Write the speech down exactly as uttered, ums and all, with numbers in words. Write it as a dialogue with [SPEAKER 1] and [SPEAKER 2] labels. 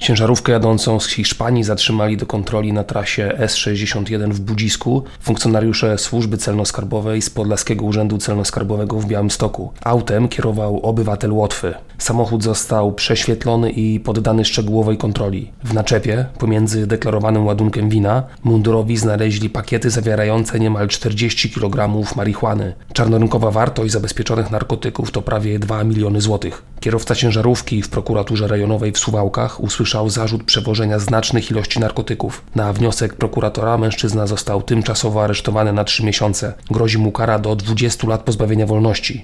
[SPEAKER 1] Ciężarówkę jadącą z Hiszpanii zatrzymali do kontroli na trasie S sześćdziesiąt jeden w Budzisku funkcjonariusze służby celno-skarbowej z Podlaskiego Urzędu Celno-Skarbowego w Białymstoku. Autem kierował obywatel Łotwy. Samochód został prześwietlony i poddany szczegółowej kontroli. W naczepie, pomiędzy deklarowanym ładunkiem wina, mundurowi znaleźli pakiety zawierające niemal czterdzieści kilogramów marihuany. Czarnorynkowa wartość zabezpieczonych narkotyków to prawie dwa miliony złotych. Kierowca ciężarówki w prokuraturze rejonowej w Suwałkach usłyszał zarzut przewożenia znacznych ilości narkotyków. Na wniosek prokuratora mężczyzna został tymczasowo aresztowany na trzy miesiące. Grozi mu kara do dwudziestu lat pozbawienia wolności.